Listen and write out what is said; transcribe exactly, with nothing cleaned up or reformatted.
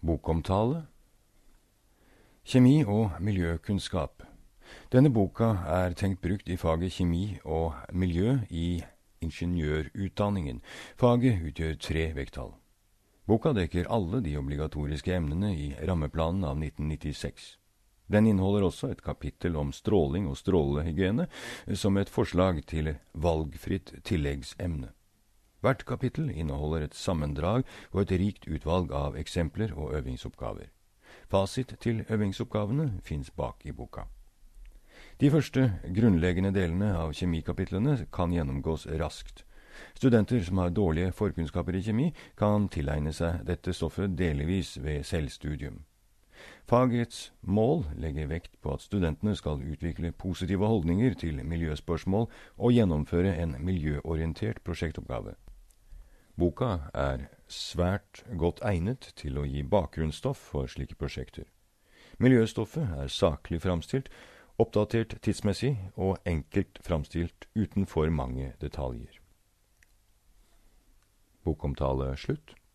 Bokomtale. Kjemi og miljøkunnskap. Denne boka er tenkt brukt i faget kjemi og miljø i ingeniørutdanningen. Faget utgjør tre vekttall. Boka dekker alle de obligatoriske emnene i rammeplanen av nitten nittiseks. Den inneholder også et kapittel om stråling og strålehygiene som et forslag til valgfritt tilleggsemne. Hvert kapittel inneholder et sammendrag og et rikt utvalg av eksempler og øvingsoppgaver. Fasit til øvingsoppgavene finnes bak i boka. De første grunnleggende delene av kjemikapitlene kan gjennomgås raskt. Studenter som har dårlige forkunnskaper i kjemi, kan tilegne seg dette stoffet delvis ved selvstudium. Fagets mål legger vekt på at studentene skal utvikle positive holdninger til miljøspørsmål og gjennomføre en miljøorientert prosjektoppgave. Boka er svært godt egnet til å gi bakgrunnsstoff for slike prosjekter. Miljøstoffet er saklig framstilt, oppdatert tidsmessig og enkelt framstilt uten for mange detaljer. Bokomtale slutt.